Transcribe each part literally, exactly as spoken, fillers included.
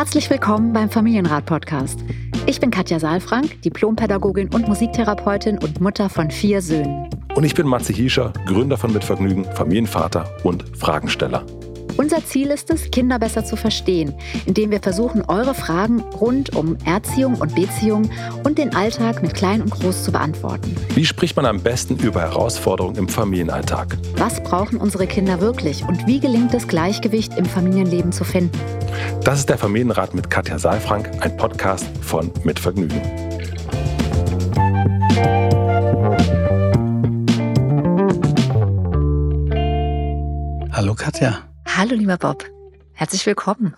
Herzlich willkommen beim Familienrat-Podcast. Ich bin Katja Saalfrank, Diplompädagogin und Musiktherapeutin und Mutter von vier Söhnen. Und ich bin Matze Hiescher, Gründer von Mitvergnügen, Familienvater und Fragensteller. Unser Ziel ist es, Kinder besser zu verstehen, indem wir versuchen, eure Fragen rund um Erziehung und Beziehung und den Alltag mit Klein und Groß zu beantworten. Wie spricht man am besten über Herausforderungen im Familienalltag? Was brauchen unsere Kinder wirklich und wie gelingt es, Gleichgewicht im Familienleben zu finden? Das ist der Familienrat mit Katja Saalfrank, ein Podcast von Mitvergnügen. Hallo Katja. Hallo lieber Bob, herzlich willkommen.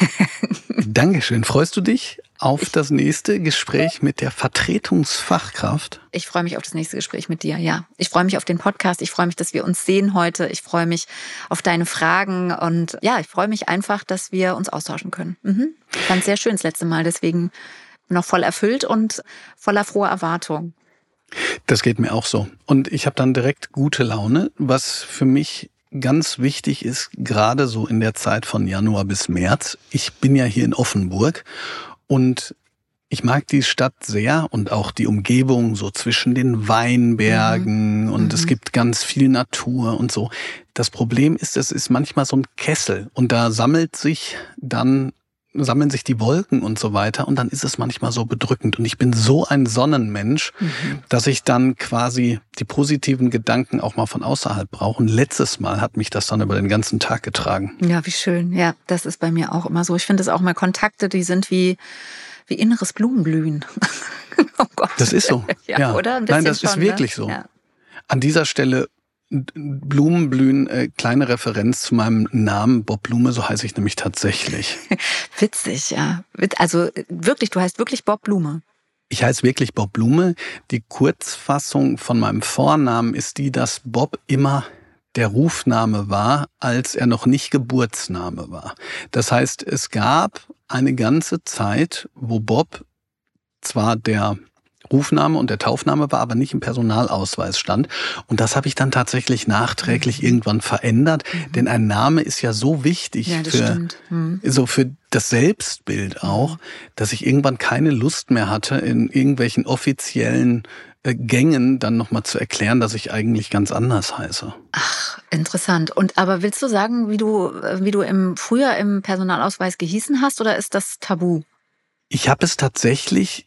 Dankeschön. Freust du dich auf das nächste Gespräch mit der Vertretungsfachkraft? Ich freue mich auf das nächste Gespräch mit dir, ja. Ich freue mich auf den Podcast, ich freue mich, dass wir uns sehen heute. Ich freue mich auf deine Fragen und ja, ich freue mich einfach, dass wir uns austauschen können. Mhm. Ich fand es sehr schön das letzte Mal, deswegen noch voll erfüllt und voller froher Erwartung. Das geht mir auch so. Und ich habe dann direkt gute Laune, was für mich ganz wichtig ist, gerade so in der Zeit von Januar bis März. Ich bin ja hier in Offenburg und ich mag die Stadt sehr und auch die Umgebung so zwischen den Weinbergen mhm. und mhm. es gibt ganz viel Natur und so. Das Problem ist, es ist manchmal so ein Kessel und da sammelt sich dann sammeln sich die Wolken und so weiter und dann ist es manchmal so bedrückend. Und ich bin so ein Sonnenmensch, mhm. dass ich dann quasi die positiven Gedanken auch mal von außerhalb brauche. Und letztes Mal hat mich das dann über den ganzen Tag getragen. Ja, wie schön. Ja, das ist bei mir auch immer so. Ich finde es auch mal Kontakte, die sind wie, wie inneres Blumenblühen. Oh Gott. Das ist so. Ja, ja. Oder? Ein Nein, das schon, ist wirklich ne? so. Ja. An dieser Stelle Blumenblühen, äh, kleine Referenz zu meinem Namen, Bob Blume, so heiße ich nämlich tatsächlich. Witzig, ja. Also wirklich, du heißt wirklich Bob Blume. Ich heiße wirklich Bob Blume. Die Kurzfassung von meinem Vornamen ist die, dass Bob immer der Rufname war, als er noch nicht Geburtsname war. Das heißt, es gab eine ganze Zeit, wo Bob zwar der Rufname und der Taufname war, aber nicht im Personalausweis stand. Und das habe ich dann tatsächlich nachträglich mhm. irgendwann verändert. Mhm. Denn ein Name ist ja so wichtig ja, das für, mhm. so für das Selbstbild auch, dass ich irgendwann keine Lust mehr hatte, in irgendwelchen offiziellen äh, Gängen dann nochmal zu erklären, dass ich eigentlich ganz anders heiße. Ach, interessant. Und aber willst du sagen, wie du, wie du im früher im Personalausweis gehießen hast, oder ist das tabu? Ich habe es tatsächlich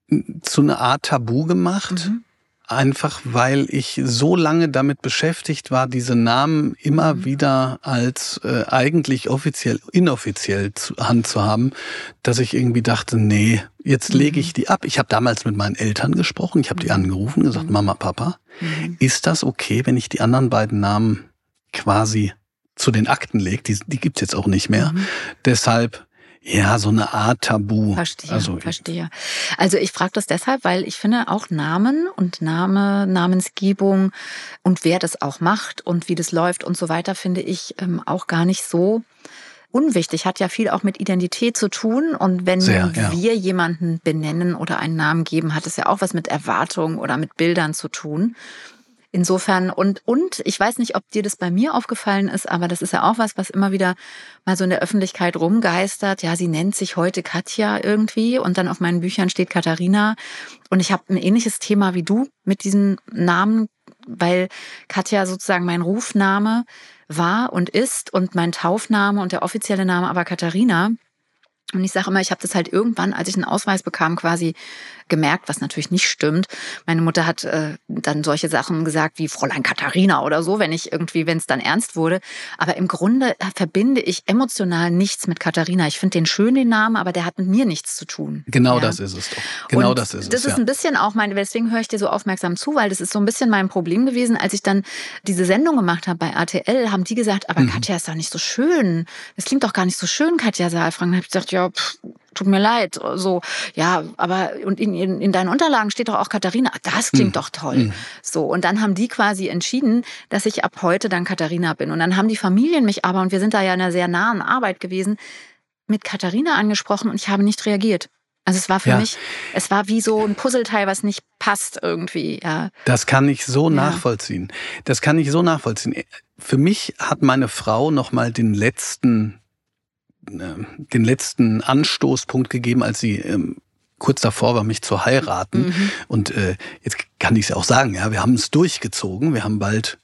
zu einer Art Tabu gemacht, mhm. einfach weil ich so lange damit beschäftigt war, diese Namen immer mhm. wieder als äh, eigentlich offiziell, inoffiziell zu, handzuhaben, dass ich irgendwie dachte, nee, jetzt mhm. lege ich die ab. Ich habe damals mit meinen Eltern gesprochen, ich habe die angerufen und gesagt, mhm. Mama, Papa, mhm. ist das okay, wenn ich die anderen beiden Namen quasi zu den Akten lege? Die, die gibt's jetzt auch nicht mehr. Mhm. Deshalb ja, so eine Art Tabu. Verstehe, also, verstehe. Also ich frage das deshalb, weil ich finde auch Namen und Name, Namensgebung und wer das auch macht und wie das läuft und so weiter, finde ich ähm, auch gar nicht so unwichtig. Hat ja viel auch mit Identität zu tun. Und wenn Sehr, ja. wir jemanden benennen oder einen Namen geben, hat es ja auch was mit Erwartungen oder mit Bildern zu tun. Insofern, und, und ich weiß nicht, ob dir das bei mir aufgefallen ist, aber das ist ja auch was, was immer wieder mal so in der Öffentlichkeit rumgeistert. Ja, sie nennt sich heute Katja irgendwie und dann auf meinen Büchern steht Katharina. Und ich habe ein ähnliches Thema wie du mit diesem Namen, weil Katja sozusagen mein Rufname war und ist und mein Taufname und der offizielle Name aber Katharina. Und ich sage immer, ich habe das halt irgendwann, als ich einen Ausweis bekam, quasi gemerkt, was natürlich nicht stimmt. Meine Mutter hat äh, dann solche Sachen gesagt wie Fräulein Katharina oder so, wenn ich irgendwie, wenn es dann ernst wurde. Aber im Grunde verbinde ich emotional nichts mit Katharina. Ich finde den schön, den Namen, aber der hat mit mir nichts zu tun. Genau ja. das ist es doch. Genau Und das ist es. Das ist ja. ein bisschen auch mein, deswegen höre ich dir so aufmerksam zu, weil das ist so ein bisschen mein Problem gewesen, als ich dann diese Sendung gemacht habe bei R T L, haben die gesagt, aber mhm. Katja ist doch nicht so schön. Das klingt doch gar nicht so schön, Katja Saalfrank. Dann habe ich gesagt, ja, pff, tut mir leid, so, ja, aber und in, in, in deinen Unterlagen steht doch auch Katharina, das klingt mhm. doch toll. Mhm. So, und dann haben die quasi entschieden, dass ich ab heute dann Katharina bin. Und dann haben die Familien mich aber, und wir sind da ja in einer sehr nahen Arbeit gewesen, mit Katharina angesprochen und ich habe nicht reagiert. Also es war für ja. mich, es war wie so ein Puzzleteil, was nicht passt irgendwie. Ja. Das kann ich so ja. nachvollziehen. Das kann ich so nachvollziehen. Für mich hat meine Frau noch mal den letzten den letzten Anstoßpunkt gegeben, als sie ähm, kurz davor war, mich zu heiraten. Mhm. Und äh, jetzt kann ich es ja auch sagen, ja, wir haben es durchgezogen. Wir haben bald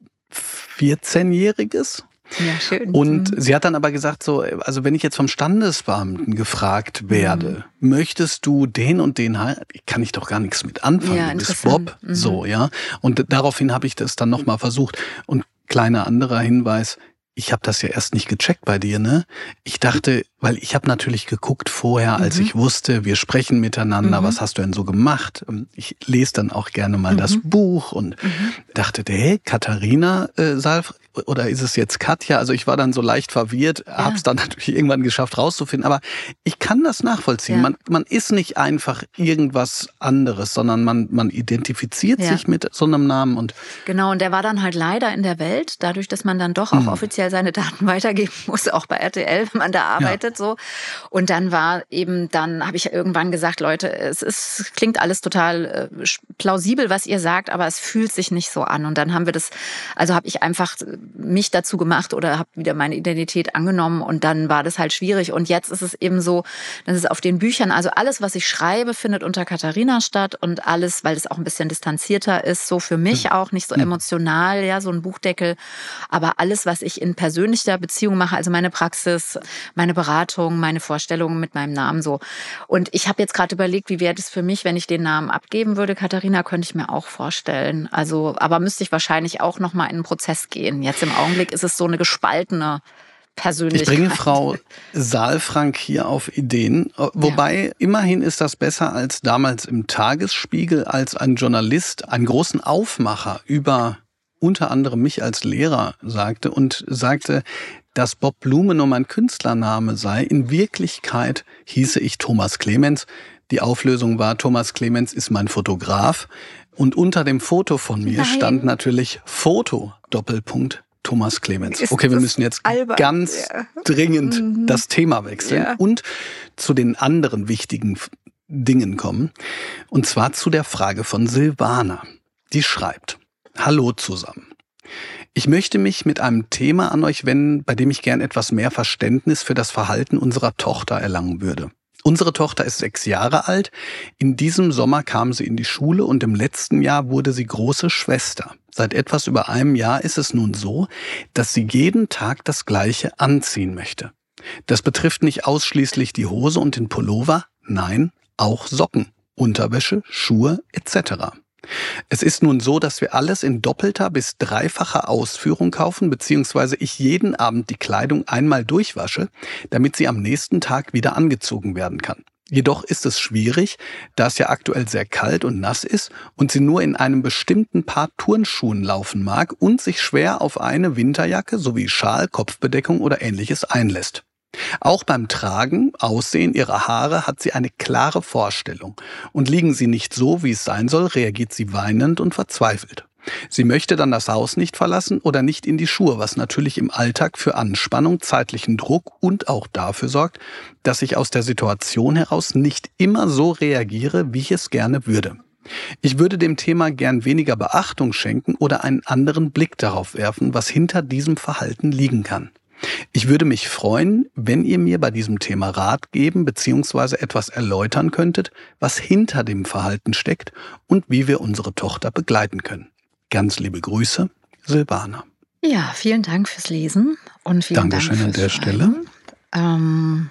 vierzehnjähriges. Ja, schön. Und mhm. sie hat dann aber gesagt, so, also wenn ich jetzt vom Standesbeamten gefragt werde, mhm. möchtest du den und den heiraten? Kann ich doch gar nichts mit anfangen. Ja, du bist Bob. Mhm. So, ja. Und daraufhin habe ich das dann nochmal versucht. Und kleiner anderer Hinweis, ich habe das ja erst nicht gecheckt bei dir, ne? Ich dachte, weil ich habe natürlich geguckt vorher, als mhm. ich wusste, wir sprechen miteinander, mhm. was hast du denn so gemacht? Ich lese dann auch gerne mal mhm. das Buch und mhm. dachte, hey, Katharina äh, Saalfrank, oder ist es jetzt Katja? Also ich war dann so leicht verwirrt, ja. habe es dann natürlich irgendwann geschafft rauszufinden, aber ich kann das nachvollziehen. Ja. Man, man ist nicht einfach irgendwas anderes, sondern man, man identifiziert ja. sich mit so einem Namen. Und genau, und der war dann halt leider in der Welt, dadurch, dass man dann doch auch mhm. offiziell seine Daten weitergeben muss, auch bei R T L, wenn man da arbeitet. Ja. so. Und dann war eben, dann habe ich irgendwann gesagt, Leute, es ist, klingt alles total äh, plausibel, was ihr sagt, aber es fühlt sich nicht so an. Und dann haben wir das, also habe ich einfach mich dazu gemacht oder habe wieder meine Identität angenommen und dann war das halt schwierig. Und jetzt ist es eben so, dass es auf den Büchern, also alles, was ich schreibe, findet unter Katharina statt und alles, weil es auch ein bisschen distanzierter ist, so für mich auch, nicht so emotional, ja, so ein Buchdeckel. Aber alles, was ich in persönlicher Beziehung mache, also meine Praxis, meine Beratung, meine Vorstellungen mit meinem Namen so. Und ich habe jetzt gerade überlegt, wie wäre das für mich, wenn ich den Namen abgeben würde. Katharina könnte ich mir auch vorstellen. Also, aber müsste ich wahrscheinlich auch noch mal in einen Prozess gehen. Jetzt im Augenblick ist es so eine gespaltene Persönlichkeit. Ich bringe Frau Saalfrank hier auf Ideen. Wobei, ja. immerhin ist das besser als damals im Tagesspiegel, als ein Journalist einen großen Aufmacher über unter anderem mich als Lehrer sagte und sagte, dass Bob Blume nur mein Künstlername sei. In Wirklichkeit hieße ich Thomas Clemens. Die Auflösung war, Thomas Clemens ist mein Fotograf. Und unter dem Foto von mir Nein. stand natürlich Foto, Doppelpunkt, Thomas Clemens. Ist okay, wir müssen jetzt albern. ganz ja. dringend mhm. das Thema wechseln ja. und zu den anderen wichtigen Dingen kommen. Und zwar zu der Frage von Silvana. Die schreibt, hallo zusammen. Ich möchte mich mit einem Thema an euch wenden, bei dem ich gern etwas mehr Verständnis für das Verhalten unserer Tochter erlangen würde. Unsere Tochter ist sechs Jahre alt. In diesem Sommer kam sie in die Schule und im letzten Jahr wurde sie große Schwester. Seit etwas über einem Jahr ist es nun so, dass sie jeden Tag das Gleiche anziehen möchte. Das betrifft nicht ausschließlich die Hose und den Pullover, nein, auch Socken, Unterwäsche, Schuhe et cetera. Es ist nun so, dass wir alles in doppelter bis dreifacher Ausführung kaufen, beziehungsweise ich jeden Abend die Kleidung einmal durchwasche, damit sie am nächsten Tag wieder angezogen werden kann. Jedoch ist es schwierig, da es ja aktuell sehr kalt und nass ist und sie nur in einem bestimmten Paar Turnschuhen laufen mag und sich schwer auf eine Winterjacke sowie Schal, Kopfbedeckung oder Ähnliches einlässt. Auch beim Tragen, Aussehen ihrer Haare hat sie eine klare Vorstellung. Und liegen sie nicht so, wie es sein soll, reagiert sie weinend und verzweifelt. Sie möchte dann das Haus nicht verlassen oder nicht in die Schuhe, was natürlich im Alltag für Anspannung, zeitlichen Druck und auch dafür sorgt, dass ich aus der Situation heraus nicht immer so reagiere, wie ich es gerne würde. Ich würde dem Thema gern weniger Beachtung schenken oder einen anderen Blick darauf werfen, was hinter diesem Verhalten liegen kann. Ich würde mich freuen, wenn ihr mir bei diesem Thema Rat geben bzw. etwas erläutern könntet, was hinter dem Verhalten steckt und wie wir unsere Tochter begleiten können. Ganz liebe Grüße, Silvana. Ja, vielen Dank fürs Lesen und vielen Dankeschön Dank fürs an der Schreiben. Stelle. Ähm,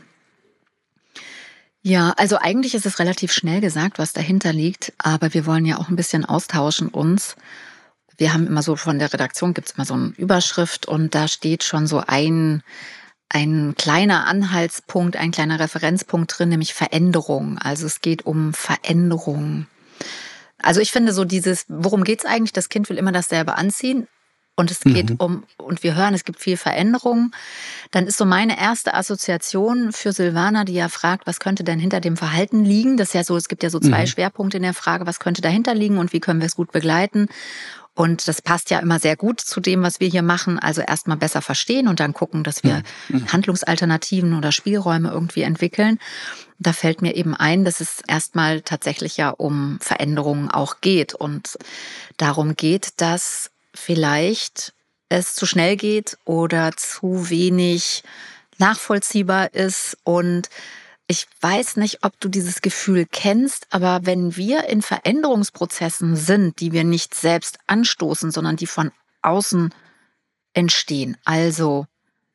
ja, also eigentlich ist es relativ schnell gesagt, was dahinter liegt, aber wir wollen ja auch ein bisschen austauschen uns. Wir haben immer so, von der Redaktion gibt es immer so eine Überschrift und da steht schon so ein, ein kleiner Anhaltspunkt, ein kleiner Referenzpunkt drin, nämlich Veränderung. Also es geht um Veränderung. Also ich finde so dieses, worum geht's eigentlich? Das Kind will immer dasselbe anziehen und es geht mhm. um, und wir hören, es gibt viel Veränderung. Dann ist so meine erste Assoziation für Silvana, die ja fragt, was könnte denn hinter dem Verhalten liegen? Das ist ja so, es gibt ja so zwei mhm. Schwerpunkte in der Frage, was könnte dahinter liegen und wie können wir es gut begleiten? Und das passt ja immer sehr gut zu dem, was wir hier machen. Also erstmal besser verstehen und dann gucken, dass wir mhm. Handlungsalternativen oder Spielräume irgendwie entwickeln. Da fällt mir eben ein, dass es erstmal tatsächlich ja um Veränderungen auch geht und darum geht, dass vielleicht es zu schnell geht oder zu wenig nachvollziehbar ist. Und ich weiß nicht, ob du dieses Gefühl kennst, aber wenn wir in Veränderungsprozessen sind, die wir nicht selbst anstoßen, sondern die von außen entstehen, also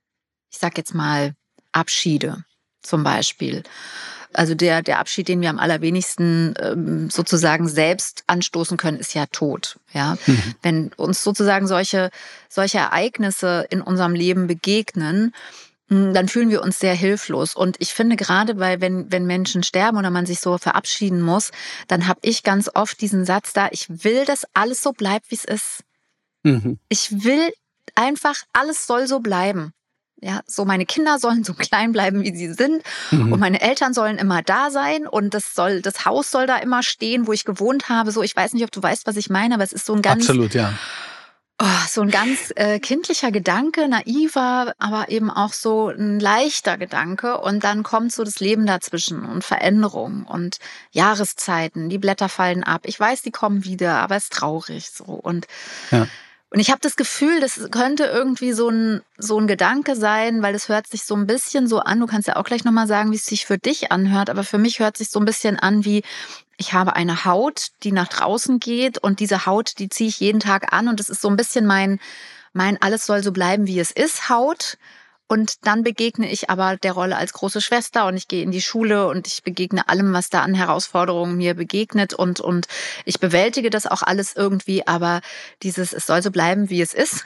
ich sag jetzt mal Abschiede zum Beispiel. Also der, der Abschied, den wir am allerwenigsten ähm, sozusagen selbst anstoßen können, ist ja Tod. Ja? Mhm. Wenn uns sozusagen solche, solche Ereignisse in unserem Leben begegnen, dann fühlen wir uns sehr hilflos. Und ich finde gerade, weil wenn, wenn Menschen sterben oder man sich so verabschieden muss, dann habe ich ganz oft diesen Satz da, ich will, dass alles so bleibt, wie es ist. Mhm. Ich will einfach, alles soll so bleiben. Ja, so meine Kinder sollen so klein bleiben, wie sie sind. Mhm. Und meine Eltern sollen immer da sein. Und das soll, das Haus soll da immer stehen, wo ich gewohnt habe. So, ich weiß nicht, ob du weißt, was ich meine, aber es ist so ein ganz... Absolut, ja. Oh, so ein ganz äh, kindlicher Gedanke, naiver, aber eben auch so ein leichter Gedanke. Und dann kommt so das Leben dazwischen und Veränderung und Jahreszeiten. Die Blätter fallen ab. Ich weiß, die kommen wieder, aber es ist traurig so. Und ja. Und ich habe das Gefühl, das könnte irgendwie so ein, so ein Gedanke sein, weil es hört sich so ein bisschen so an, du kannst ja auch gleich nochmal sagen, wie es sich für dich anhört, aber für mich hört sich so ein bisschen an wie, ich habe eine Haut, die nach draußen geht und diese Haut, die ziehe ich jeden Tag an und das ist so ein bisschen mein, mein alles soll so bleiben, wie es ist, Haut. Und dann begegne ich aber der Rolle als große Schwester und ich gehe in die Schule und ich begegne allem, was da an Herausforderungen mir begegnet und, und ich bewältige das auch alles irgendwie, aber dieses, es soll so bleiben, wie es ist,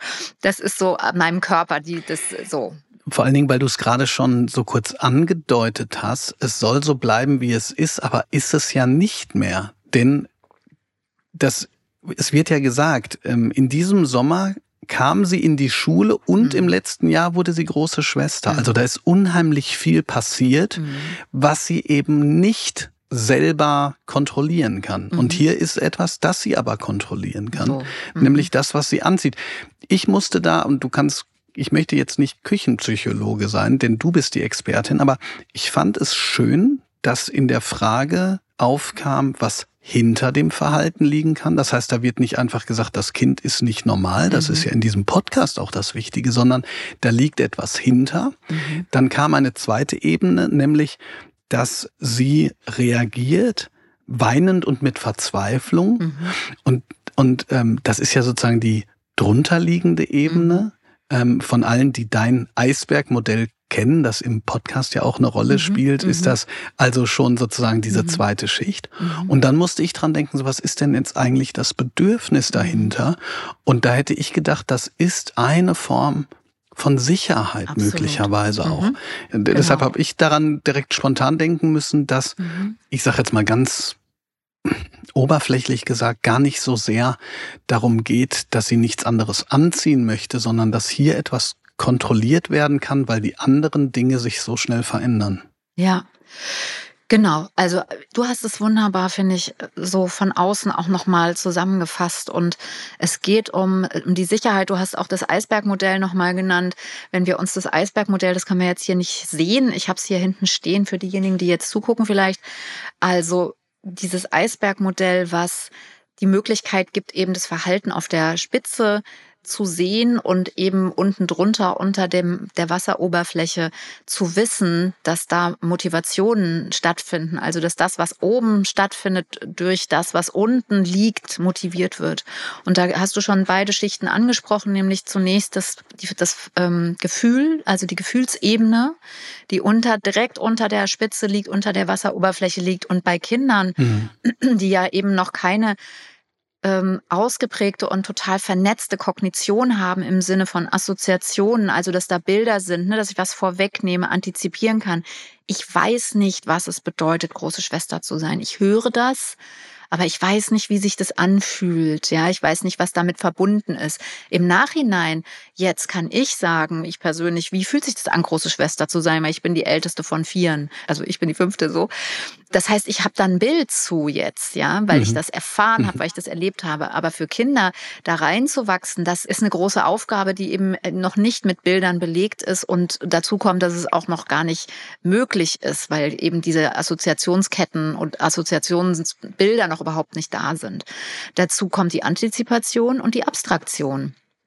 das ist so an meinem Körper, die, das so. Vor allen Dingen, weil du es gerade schon so kurz angedeutet hast, es soll so bleiben, wie es ist, aber ist es ja nicht mehr, denn das, es wird ja gesagt, in diesem Sommer kam sie in die Schule und mhm. im letzten Jahr wurde sie große Schwester. Mhm. Also da ist unheimlich viel passiert, mhm. was sie eben nicht selber kontrollieren kann. Mhm. Und hier ist etwas, das sie aber kontrollieren kann, so. mhm. nämlich das, was sie anzieht. Ich musste da, und du kannst, ich möchte jetzt nicht Küchenpsychologe sein, denn du bist die Expertin, aber ich fand es schön, dass in der Frage aufkam, was hinter dem Verhalten liegen kann. Das heißt, da wird nicht einfach gesagt, das Kind ist nicht normal. Das mhm. ist ja in diesem Podcast auch das Wichtige, sondern da liegt etwas hinter. Mhm. Dann kam eine zweite Ebene, nämlich, dass sie reagiert, weinend und mit Verzweiflung. Mhm. Und, und ähm, das ist ja sozusagen die drunterliegende Ebene mhm. ähm, von allen, die dein Eisbergmodell kennen, das im Podcast ja auch eine Rolle mhm, spielt, ist das also schon sozusagen diese mhm. zweite Schicht. Mhm. Und dann musste ich dran denken, so was ist denn jetzt eigentlich das Bedürfnis dahinter? Und da hätte ich gedacht, das ist eine Form von Sicherheit. Absolut. Möglicherweise auch. Mhm. Genau. Deshalb habe ich daran direkt spontan denken müssen, dass, mhm. ich sage jetzt mal ganz oberflächlich gesagt, gar nicht so sehr darum geht, dass sie nichts anderes anziehen möchte, sondern dass hier etwas kontrolliert werden kann, weil die anderen Dinge sich so schnell verändern. Ja, genau. Also du hast es wunderbar, finde ich, so von außen auch nochmal zusammengefasst. Und es geht um, um die Sicherheit. Du hast auch das Eisbergmodell nochmal genannt. Wenn wir uns das Eisbergmodell, das können wir jetzt hier nicht sehen. Ich habe es hier hinten stehen für diejenigen, die jetzt zugucken vielleicht. Also dieses Eisbergmodell, was die Möglichkeit gibt, eben das Verhalten auf der Spitze zu sehen und eben unten drunter unter dem der Wasseroberfläche zu wissen, dass da Motivationen stattfinden, also dass das, was oben stattfindet, durch das, was unten liegt, motiviert wird. Und da hast du schon beide Schichten angesprochen, nämlich zunächst das, das ähm, Gefühl, also die Gefühlsebene, die unter direkt unter der Spitze liegt, unter der Wasseroberfläche liegt. Und bei Kindern, mhm. die ja eben noch keine Ähm, ausgeprägte und total vernetzte Kognition haben im Sinne von Assoziationen, also dass da Bilder sind, ne, dass ich was vorwegnehme, antizipieren kann. Ich weiß nicht, was es bedeutet, große Schwester zu sein. Ich höre das, aber ich weiß nicht, wie sich das anfühlt. Ja, ich weiß nicht, was damit verbunden ist. Im Nachhinein, jetzt kann ich sagen, ich persönlich, wie fühlt sich das an, große Schwester zu sein, weil ich bin die älteste von vieren. Also ich bin die fünfte so. Das heißt, ich habe da ein Bild zu jetzt, ja, weil mhm. ich das erfahren habe, weil ich das erlebt habe. Aber für Kinder da reinzuwachsen, das ist eine große Aufgabe, die eben noch nicht mit Bildern belegt ist. Und dazu kommt, dass es auch noch gar nicht möglich ist, weil eben diese Assoziationsketten und Assoziationsbilder noch überhaupt nicht da sind. Dazu kommt die Antizipation und die Abstraktion.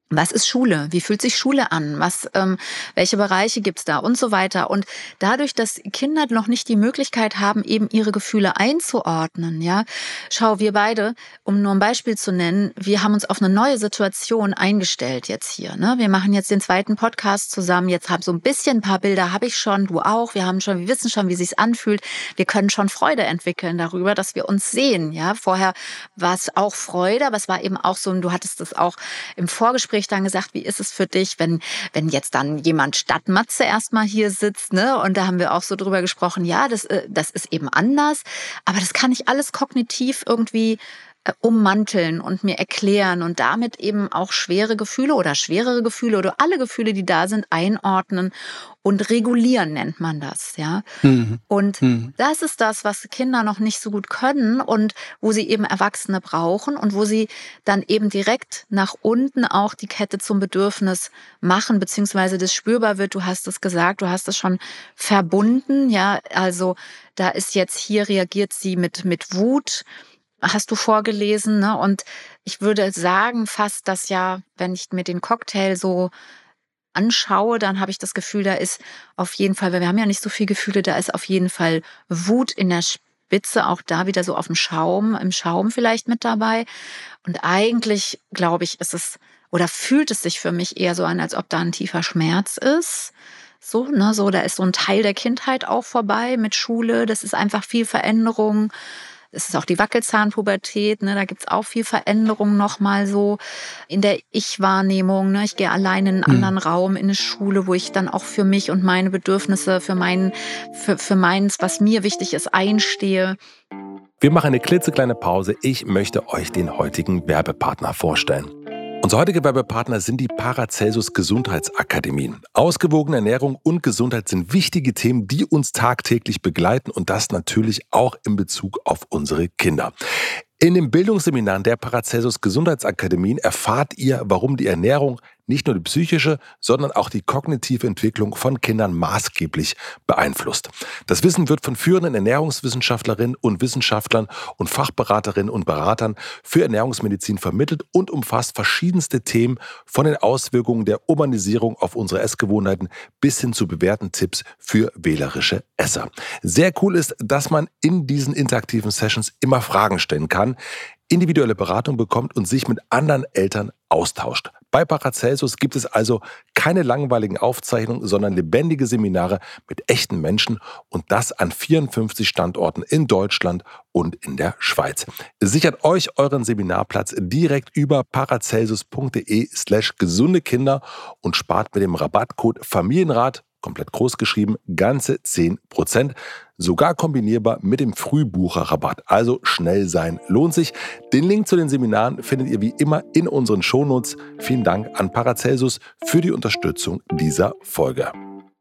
Was ist Schule? Wie fühlt sich Schule an? Was, ähm, welche Bereiche gibt's da und so weiter? Und dadurch, dass Kinder noch nicht die Möglichkeit haben, eben ihre Gefühle einzuordnen, ja. Schau, wir beide, um nur ein Beispiel zu nennen, wir haben uns auf eine neue Situation eingestellt jetzt hier, ne? Wir machen jetzt den zweiten Podcast zusammen. Jetzt habe so ein bisschen ein paar Bilder habe ich schon, du auch. Wir haben schon, wir wissen schon, wie sich's anfühlt. Wir können schon Freude entwickeln darüber, dass wir uns sehen, ja. Vorher war es auch Freude, aber es war eben auch so, und du hattest das auch im Vorgespräch dann gesagt, wie ist es für dich, wenn wenn jetzt dann jemand statt Matze erstmal hier sitzt, ne? Und da haben wir auch so drüber gesprochen, ja, das, das ist eben anders, aber das kann ich alles kognitiv irgendwie äh, ummanteln und mir erklären und damit eben auch schwere Gefühle oder schwerere Gefühle oder alle Gefühle, die da sind, einordnen und regulieren nennt man das, ja. Mhm. Und Mhm. das ist das, was Kinder noch nicht so gut können und wo sie eben Erwachsene brauchen und wo sie dann eben direkt nach unten auch die Kette zum Bedürfnis machen, beziehungsweise das spürbar wird. Du hast es gesagt, du hast es schon verbunden, ja. Also da ist jetzt hier reagiert sie mit, mit Wut, hast du vorgelesen, ne? Und ich würde sagen fast, dass ja, wenn ich mir den Cocktail so anschaue, dann habe ich das Gefühl, da ist auf jeden Fall, weil wir haben ja nicht so viele Gefühle, da ist auf jeden Fall Wut in der Spitze, auch da wieder so auf dem Schaum, im Schaum vielleicht mit dabei. Und eigentlich, glaube ich, ist es, oder fühlt es sich für mich eher so an, als ob da ein tiefer Schmerz ist. So, ne, so, da ist so ein Teil der Kindheit auch vorbei mit Schule, das ist einfach viel Veränderung. Es ist auch die Wackelzahnpubertät, ne? Da gibt's auch viel Veränderung nochmal so in der Ich-Wahrnehmung. Ne? Ich gehe allein in einen Mhm. anderen Raum, in eine Schule, wo ich dann auch für mich und meine Bedürfnisse, für, mein, für, für meins, was mir wichtig ist, einstehe. Wir machen eine klitzekleine Pause. Ich möchte euch den heutigen Werbepartner vorstellen. Unser heutiger Werbepartner sind die Paracelsus Gesundheitsakademien. Ausgewogene Ernährung und Gesundheit sind wichtige Themen, die uns tagtäglich begleiten und das natürlich auch in Bezug auf unsere Kinder. In den Bildungsseminaren der Paracelsus Gesundheitsakademien erfahrt ihr, warum die Ernährung nicht nur die psychische, sondern auch die kognitive Entwicklung von Kindern maßgeblich beeinflusst. Das Wissen wird von führenden Ernährungswissenschaftlerinnen und Wissenschaftlern und Fachberaterinnen und Beratern für Ernährungsmedizin vermittelt und umfasst verschiedenste Themen von den Auswirkungen der Urbanisierung auf unsere Essgewohnheiten bis hin zu bewährten Tipps für wählerische Esser. Sehr cool ist, dass man in diesen interaktiven Sessions immer Fragen stellen kann, individuelle Beratung bekommt und sich mit anderen Eltern austauscht. Bei Paracelsus gibt es also keine langweiligen Aufzeichnungen, sondern lebendige Seminare mit echten Menschen und das an vierundfünfzig Standorten in Deutschland und in der Schweiz. Sichert euch euren Seminarplatz direkt über paracelsus.de slash gesunde Kinder und spart mit dem Rabattcode Familienrat, komplett groß geschrieben, ganze zehn Prozent. Sogar kombinierbar mit dem Frühbucherrabatt. Also schnell sein lohnt sich. Den Link zu den Seminaren findet ihr wie immer in unseren Shownotes. Vielen Dank an Paracelsus für die Unterstützung dieser Folge.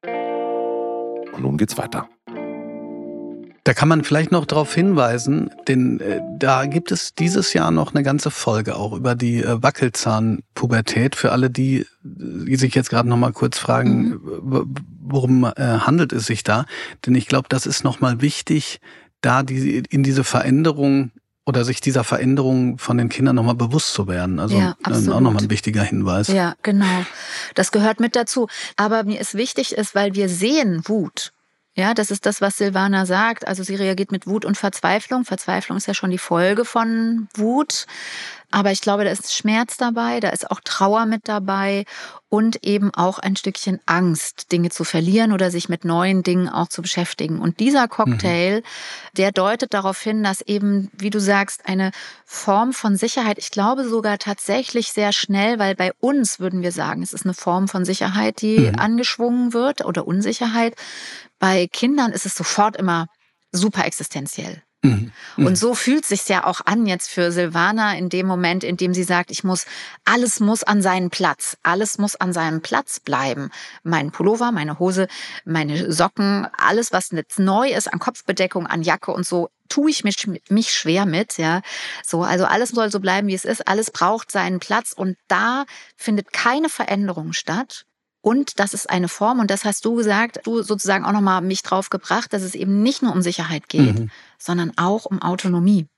Und nun geht's weiter. Da kann man vielleicht noch darauf hinweisen, denn äh, da gibt es dieses Jahr noch eine ganze Folge auch über die äh, Wackelzahnpubertät. Für alle, die, die sich jetzt gerade noch mal kurz fragen, mhm. worum äh, handelt es sich da? Denn ich glaube, das ist noch mal wichtig, da die, in diese Veränderung oder sich dieser Veränderung von den Kindern noch mal bewusst zu werden. Also Ja, äh, auch noch mal ein wichtiger Hinweis. Ja, genau. Das gehört mit dazu. Aber mir ist wichtig, ist, weil wir sehen Wut. Ja, das ist das, was Silvana sagt. Also sie reagiert mit Wut und Verzweiflung. Verzweiflung ist ja schon die Folge von Wut. Aber ich glaube, da ist Schmerz dabei, da ist auch Trauer mit dabei und eben auch ein Stückchen Angst, Dinge zu verlieren oder sich mit neuen Dingen auch zu beschäftigen. Und dieser Cocktail, mhm. der deutet darauf hin, dass eben, wie du sagst, eine Form von Sicherheit, ich glaube sogar tatsächlich sehr schnell, weil bei uns würden wir sagen, es ist eine Form von Sicherheit, die mhm. angeschwungen wird oder Unsicherheit. Bei Kindern ist es sofort immer super existenziell. Mhm. Und so fühlt es sich ja auch an jetzt für Silvana in dem Moment, in dem sie sagt, ich muss, alles muss an seinen Platz, alles muss an seinem Platz bleiben. Mein Pullover, meine Hose, meine Socken, alles, was jetzt neu ist an Kopfbedeckung, an Jacke und so, tue ich mich, mich schwer mit, ja. So, also alles soll so bleiben, wie es ist, alles braucht seinen Platz und da findet keine Veränderung statt. Und das ist eine Form, und das hast du gesagt, du sozusagen auch nochmal mich drauf gebracht, dass es eben nicht nur um Sicherheit geht, mhm. sondern auch um Autonomie.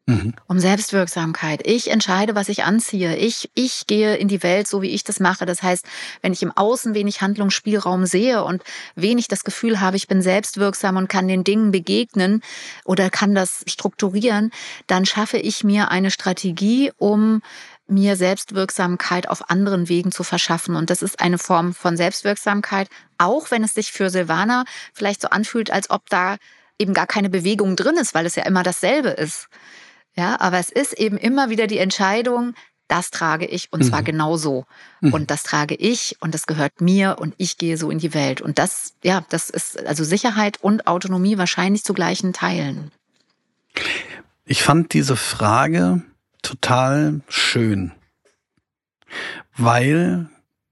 Mhm. Um Selbstwirksamkeit. Ich entscheide, was ich anziehe. Ich, ich gehe in die Welt, so wie ich das mache. Das heißt, wenn ich im Außen wenig Handlungsspielraum sehe und wenig das Gefühl habe, ich bin selbstwirksam und kann den Dingen begegnen oder kann das strukturieren, dann schaffe ich mir eine Strategie, um mir Selbstwirksamkeit auf anderen Wegen zu verschaffen. Und das ist eine Form von Selbstwirksamkeit, auch wenn es sich für Silvana vielleicht so anfühlt, als ob da eben gar keine Bewegung drin ist, weil es ja immer dasselbe ist. Ja, aber es ist eben immer wieder die Entscheidung, das trage ich und mhm. zwar genau so. Mhm. Und das trage ich und das gehört mir und ich gehe so in die Welt. Und das, ja, das ist also Sicherheit und Autonomie wahrscheinlich zu gleichen Teilen. Ich fand diese Frage total schön, weil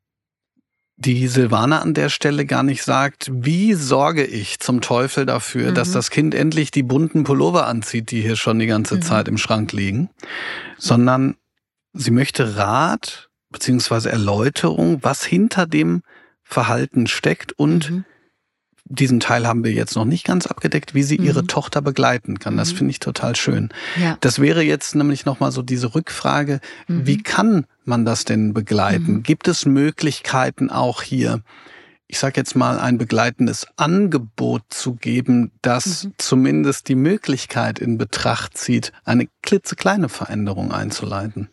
die Silvana an der Stelle gar nicht sagt, wie sorge ich zum Teufel dafür, mhm. dass das Kind endlich die bunten Pullover anzieht, die hier schon die ganze mhm. Zeit im Schrank liegen, sondern sie möchte Rat bzw. Erläuterung, was hinter dem Verhalten steckt und mhm. diesen Teil haben wir jetzt noch nicht ganz abgedeckt, wie sie mhm. ihre Tochter begleiten kann. Das mhm. finde ich total schön. Ja. Das wäre jetzt nämlich nochmal so diese Rückfrage, mhm. wie kann man das denn begleiten? Mhm. Gibt es Möglichkeiten auch hier, ich sage jetzt mal, ein begleitendes Angebot zu geben, das mhm. zumindest die Möglichkeit in Betracht zieht, eine klitzekleine Veränderung einzuleiten?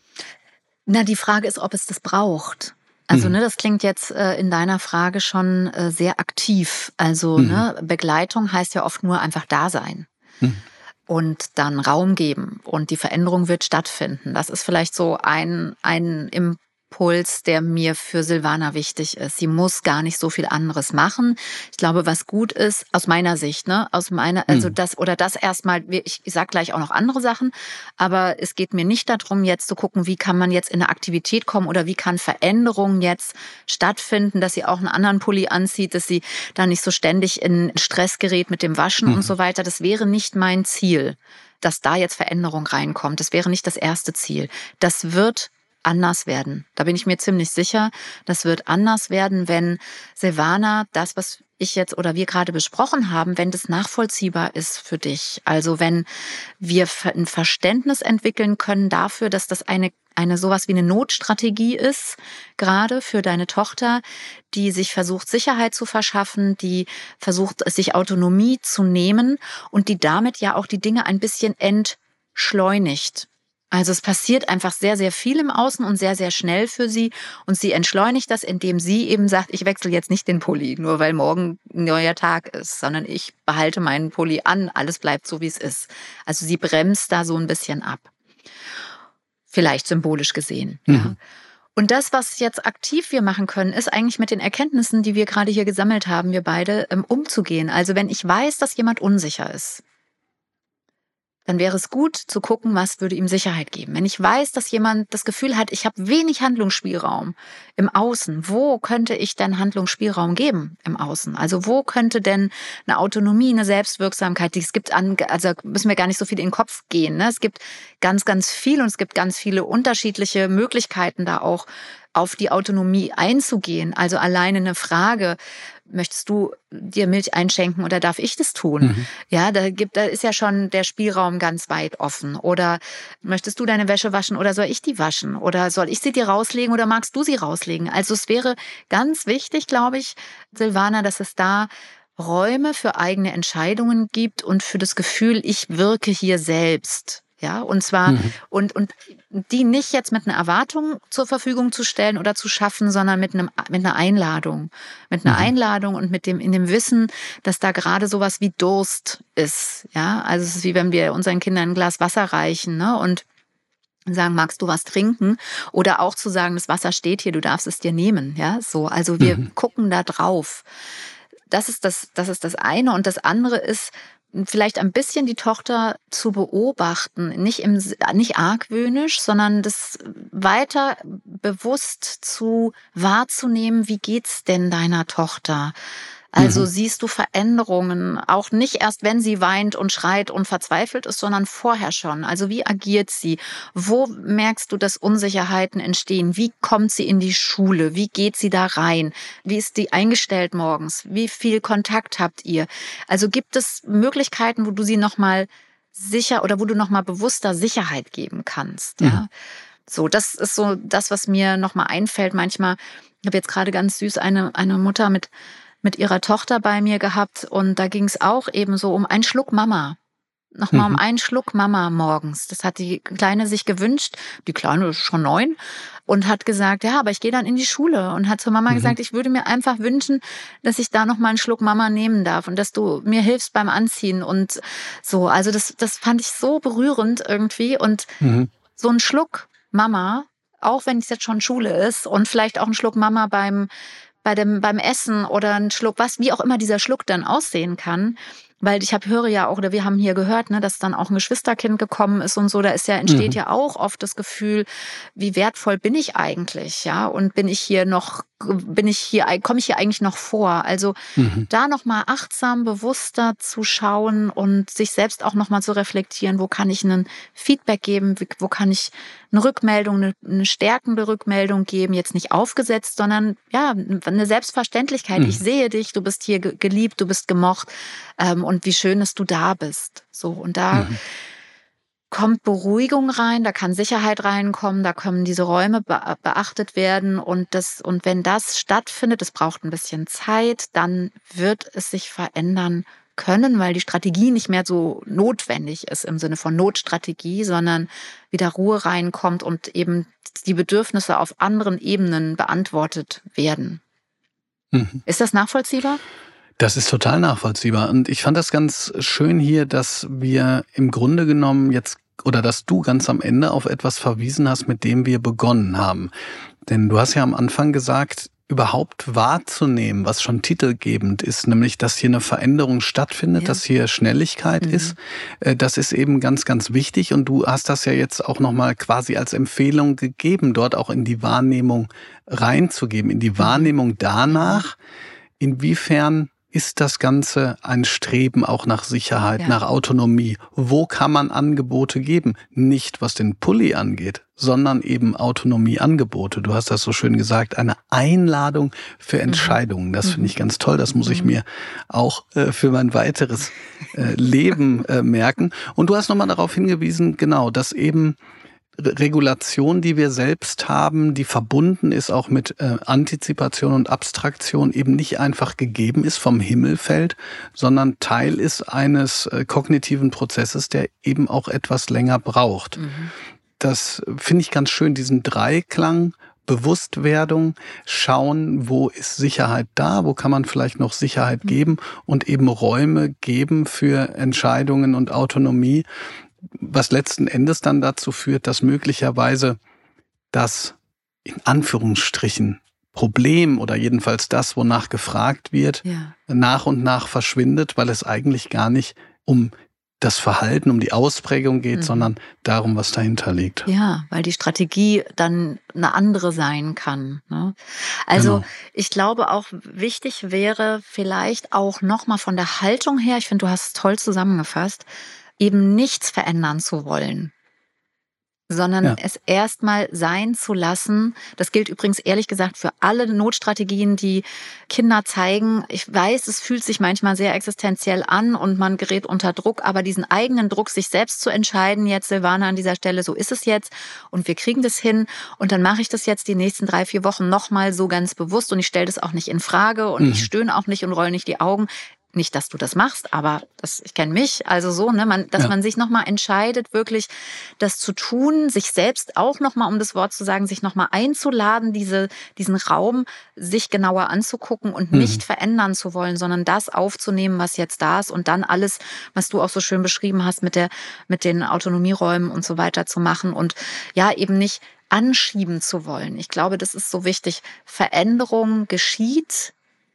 Na, die Frage ist, ob es das braucht. Also mhm. ne, das klingt jetzt äh, in deiner Frage schon äh, sehr aktiv. Also mhm. ne, Begleitung heißt ja oft nur einfach da sein mhm. und dann Raum geben und die Veränderung wird stattfinden. Das ist vielleicht so ein, ein Impuls, der mir für Silvana wichtig ist. Sie muss gar nicht so viel anderes machen. Ich glaube, was gut ist, aus meiner Sicht, ne, aus meiner, also das oder das erstmal, ich, ich sag gleich auch noch andere Sachen, aber es geht mir nicht darum, jetzt zu gucken, wie kann man jetzt in eine Aktivität kommen oder wie kann Veränderung jetzt stattfinden, dass sie auch einen anderen Pulli anzieht, dass sie da nicht so ständig in Stress gerät mit dem Waschen mhm. und so weiter. Das wäre nicht mein Ziel, dass da jetzt Veränderung reinkommt. Das wäre nicht das erste Ziel. Das wird anders werden. Da bin ich mir ziemlich sicher. Das wird anders werden, wenn Silvana das, was ich jetzt oder wir gerade besprochen haben, wenn das nachvollziehbar ist für dich. Also wenn wir ein Verständnis entwickeln können dafür, dass das eine eine sowas wie eine Notstrategie ist, gerade für deine Tochter, die sich versucht, Sicherheit zu verschaffen, die versucht, sich Autonomie zu nehmen und die damit ja auch die Dinge ein bisschen entschleunigt. Also es passiert einfach sehr, sehr viel im Außen und sehr, sehr schnell für sie. Und sie entschleunigt das, indem sie eben sagt, ich wechsle jetzt nicht den Pulli, nur weil morgen ein neuer Tag ist, sondern ich behalte meinen Pulli an, alles bleibt so, wie es ist. Also sie bremst da so ein bisschen ab. Vielleicht symbolisch gesehen. Mhm. Ja. Und das, was jetzt aktiv wir machen können, ist eigentlich mit den Erkenntnissen, die wir gerade hier gesammelt haben, wir beide, umzugehen. Also wenn ich weiß, dass jemand unsicher ist, dann wäre es gut zu gucken, was würde ihm Sicherheit geben. Wenn ich weiß, dass jemand das Gefühl hat, ich habe wenig Handlungsspielraum im Außen, wo könnte ich denn Handlungsspielraum geben im Außen? Also wo könnte denn eine Autonomie, eine Selbstwirksamkeit, die es gibt, an, also müssen wir gar nicht so viel in den Kopf gehen. Ne? Es gibt ganz, ganz viel und es gibt ganz viele unterschiedliche Möglichkeiten da auch auf die Autonomie einzugehen. Also alleine eine Frage, möchtest du dir Milch einschenken oder darf ich das tun? Mhm. Ja, da gibt, da ist ja schon der Spielraum ganz weit offen. Oder möchtest du deine Wäsche waschen oder soll ich die waschen? Oder soll ich sie dir rauslegen oder magst du sie rauslegen? Also es wäre ganz wichtig, glaube ich, Silvana, dass es da Räume für eigene Entscheidungen gibt und für das Gefühl, ich wirke hier selbst. Ja, und zwar, mhm. und, und die nicht jetzt mit einer Erwartung zur Verfügung zu stellen oder zu schaffen, sondern mit einem, mit einer Einladung. Mit einer mhm. Einladung und mit dem, in dem Wissen, dass da gerade sowas wie Durst ist. Ja, also es ist wie wenn wir unseren Kindern ein Glas Wasser reichen, ne, und sagen, magst du was trinken? Oder auch zu sagen, das Wasser steht hier, du darfst es dir nehmen. Ja, so. Also wir mhm. gucken da drauf. Das ist das, das ist das eine. Und das andere ist, vielleicht ein bisschen die Tochter zu beobachten, nicht im, nicht argwöhnisch, sondern das weiter bewusst zu wahrzunehmen, wie geht's denn deiner Tochter? Also mhm. siehst du Veränderungen, auch nicht erst, wenn sie weint und schreit und verzweifelt ist, sondern vorher schon. Also wie agiert sie? Wo merkst du, dass Unsicherheiten entstehen? Wie kommt sie in die Schule? Wie geht sie da rein? Wie ist die eingestellt morgens? Wie viel Kontakt habt ihr? Also gibt es Möglichkeiten, wo du sie nochmal sicher oder wo du nochmal bewusster Sicherheit geben kannst. Ja, mhm. So, das ist so das, was mir nochmal einfällt. Manchmal, ich habe jetzt gerade ganz süß eine, eine Mutter mit, mit ihrer Tochter bei mir gehabt und da ging es auch eben so um einen Schluck Mama. Nochmal mhm. um einen Schluck Mama morgens. Das hat die Kleine sich gewünscht. Die Kleine ist schon neun und hat gesagt, ja, aber ich gehe dann in die Schule und hat zur Mama mhm. gesagt, ich würde mir einfach wünschen, dass ich da nochmal einen Schluck Mama nehmen darf und dass du mir hilfst beim Anziehen und so. Also das, das fand ich so berührend irgendwie und mhm. so ein Schluck Mama, auch wenn es jetzt schon Schule ist und vielleicht auch ein Schluck Mama beim, bei dem, beim Essen oder ein Schluck, was, wie auch immer dieser Schluck dann aussehen kann. Weil ich hab, höre ja auch, oder wir haben hier gehört, ne, dass dann auch ein Geschwisterkind gekommen ist und so, da ist ja, entsteht mhm. ja auch oft das Gefühl, wie wertvoll bin ich eigentlich, ja, und bin ich hier noch, bin ich hier, komme ich hier eigentlich noch vor? Also mhm. da nochmal achtsam, bewusster zu schauen und sich selbst auch nochmal zu reflektieren, wo kann ich einen Feedback geben, wo kann ich eine Rückmeldung, eine, eine stärkende Rückmeldung geben, jetzt nicht aufgesetzt, sondern ja, eine Selbstverständlichkeit. Mhm. Ich sehe dich, du bist hier geliebt, du bist gemocht, ähm, und wie schön, dass du da bist. So, und da mhm. kommt Beruhigung rein, da kann Sicherheit reinkommen, da können diese Räume be- beachtet werden und das, und wenn das stattfindet, es braucht ein bisschen Zeit, dann wird es sich verändern können, weil die Strategie nicht mehr so notwendig ist im Sinne von Notstrategie, sondern wieder Ruhe reinkommt und eben die Bedürfnisse auf anderen Ebenen beantwortet werden. Mhm. Ist das nachvollziehbar? Das ist total nachvollziehbar. Und ich fand das ganz schön hier, dass wir im Grunde genommen jetzt, oder dass du ganz am Ende auf etwas verwiesen hast, mit dem wir begonnen haben. Denn du hast ja am Anfang gesagt, überhaupt wahrzunehmen, was schon titelgebend ist, nämlich, dass hier eine Veränderung stattfindet, ja. dass hier Schnelligkeit mhm. ist. Das ist eben ganz, ganz wichtig. Und du hast das ja jetzt auch nochmal quasi als Empfehlung gegeben, dort auch in die Wahrnehmung reinzugeben, in die Wahrnehmung danach, inwiefern ist das Ganze ein Streben auch nach Sicherheit, ja. nach Autonomie? Wo kann man Angebote geben? Nicht, was den Pulli angeht, sondern eben Autonomieangebote. Du hast das so schön gesagt, eine Einladung für Entscheidungen. Das finde ich ganz toll. Das muss ich mir auch äh, für mein weiteres äh, Leben äh, merken. Und du hast nochmal darauf hingewiesen, genau, dass eben Regulation, die wir selbst haben, die verbunden ist auch mit äh, Antizipation und Abstraktion, eben nicht einfach gegeben ist, vom Himmel fällt, sondern Teil ist eines äh, kognitiven Prozesses, der eben auch etwas länger braucht. Mhm. Das finde ich ganz schön, diesen Dreiklang, Bewusstwerdung, schauen, wo ist Sicherheit da, wo kann man vielleicht noch Sicherheit geben und eben Räume geben für Entscheidungen und Autonomie, was letzten Endes dann dazu führt, dass möglicherweise das in Anführungsstrichen Problem oder jedenfalls das, wonach gefragt wird, ja. nach und nach verschwindet, weil es eigentlich gar nicht um das Verhalten, um die Ausprägung geht, mhm. sondern darum, was dahinter liegt. Ja, weil die Strategie dann eine andere sein kann. Ne? Also genau. Ich glaube auch, wichtig wäre vielleicht auch nochmal von der Haltung her, ich finde, du hast es toll zusammengefasst, eben nichts verändern zu wollen, sondern ja. es erstmal sein zu lassen. Das gilt übrigens ehrlich gesagt für alle Notstrategien, die Kinder zeigen. Ich weiß, es fühlt sich manchmal sehr existenziell an und man gerät unter Druck, aber diesen eigenen Druck, sich selbst zu entscheiden, jetzt Silvana an dieser Stelle, so ist es jetzt und wir kriegen das hin und dann mache ich das jetzt die nächsten drei, vier Wochen nochmal so ganz bewusst und ich stelle das auch nicht in Frage und mhm. ich stöhne auch nicht und roll nicht die Augen. Nicht, dass du das machst, aber das, ich kenne mich, also so, ne, man, dass ja. man sich nochmal entscheidet, wirklich das zu tun, sich selbst auch nochmal, um das Wort zu sagen, sich nochmal einzuladen, diese, diesen Raum sich genauer anzugucken und mhm. nicht verändern zu wollen, sondern das aufzunehmen, was jetzt da ist und dann alles, was du auch so schön beschrieben hast, mit der, mit den Autonomieräumen und so weiter zu machen und ja, eben nicht anschieben zu wollen. Ich glaube, das ist so wichtig. Veränderung geschieht.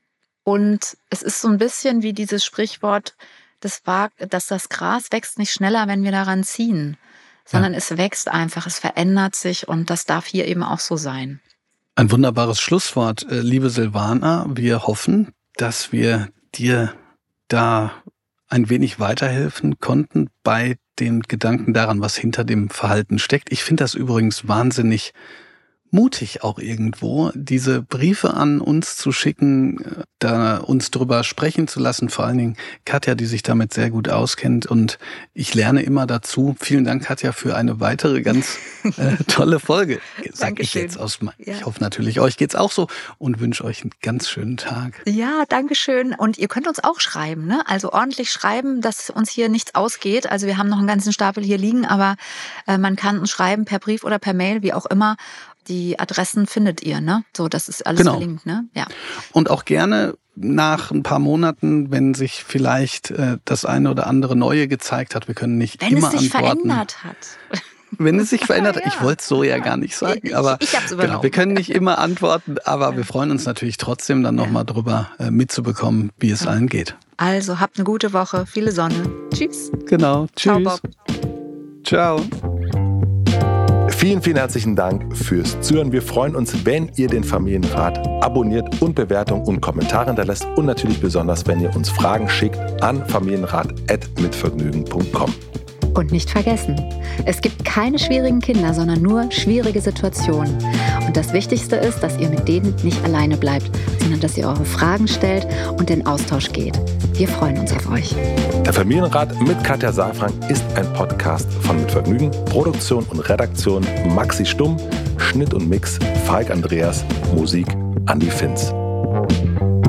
Und es ist so ein bisschen wie dieses Sprichwort, das war, dass das Gras wächst nicht schneller, wenn wir daran ziehen, sondern ja. es wächst einfach, es verändert sich und das darf hier eben auch so sein. Ein wunderbares Schlusswort, liebe Silvana. Wir hoffen, dass wir dir da ein wenig weiterhelfen konnten bei den Gedanken daran, was hinter dem Verhalten steckt. Ich finde das übrigens wahnsinnig mutig auch irgendwo, diese Briefe an uns zu schicken, da uns drüber sprechen zu lassen, vor allen Dingen Katja, die sich damit sehr gut auskennt, und ich lerne immer dazu. Vielen Dank, Katja, für eine weitere ganz äh, tolle Folge. Sag ich jetzt aus meinem. Ja. Ich hoffe natürlich, euch geht's auch so und wünsche euch einen ganz schönen Tag. Ja, danke schön. Und ihr könnt uns auch schreiben, ne? Also ordentlich schreiben, dass uns hier nichts ausgeht. Also wir haben noch einen ganzen Stapel hier liegen, aber äh, man kann uns schreiben per Brief oder per Mail, wie auch immer. Die Adressen findet ihr, ne? So, das ist alles genau. verlinkt, ne? Ja. Und auch gerne nach ein paar Monaten, wenn sich vielleicht äh, das eine oder andere Neue gezeigt hat. Wir können nicht wenn immer antworten. Wenn es sich antworten. verändert hat. Wenn es sich verändert hat. Ja. Ich wollte es so ja gar nicht sagen. Aber ich, ich hab's übernommen. Genau, wir können nicht immer antworten, aber ja. wir freuen uns natürlich trotzdem dann nochmal ja. drüber äh, mitzubekommen, wie es ja. allen geht. Also, habt eine gute Woche, viele Sonne. Tschüss. Genau, tschüss. Ciao, Bob. Ciao. Vielen, vielen herzlichen Dank fürs Zuhören. Wir freuen uns, wenn ihr den Familienrat abonniert und Bewertungen und Kommentare hinterlässt. Und natürlich besonders, wenn ihr uns Fragen schickt an familienrat at mitvergnügen punkt com. Und nicht vergessen, es gibt keine schwierigen Kinder, sondern nur schwierige Situationen. Und das Wichtigste ist, dass ihr mit denen nicht alleine bleibt, sondern dass ihr eure Fragen stellt und in Austausch geht. Wir freuen uns auf euch. Der Familienrat mit Katja Saalfrank ist ein Podcast von Mit Vergnügen. Produktion und Redaktion Maxi Stumm, Schnitt und Mix Falk Andreas, Musik Andi Finz.